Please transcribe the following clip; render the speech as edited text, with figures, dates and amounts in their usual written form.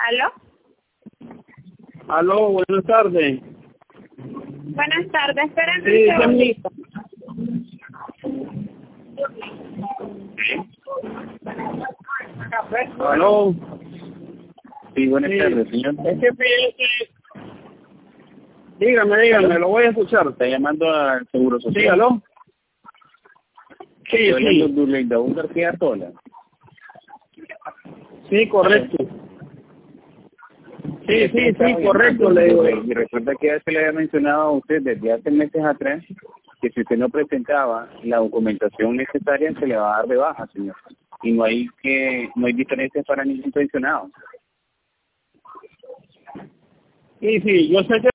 ¿Aló? Aló, buenas tardes. Buenas tardes, esperen Sí, un segundito. Aló. Sí, buenas Sí. tardes, señor. Es que fíjese. Dígame, lo voy a escuchar. Está llamando al Seguro Sí, Social. aló. Sí, Estoy hablando sí. de Durleydaún García Tola. Sí, correcto. Sí, Estaba correcto, llamando, le digo. y recuerda que ya se le había mencionado a usted desde hace meses atrás que si usted no presentaba la documentación necesaria se le va a dar de baja, señor. Y no hay diferencias para ningún pensionado. Sí, yo sé que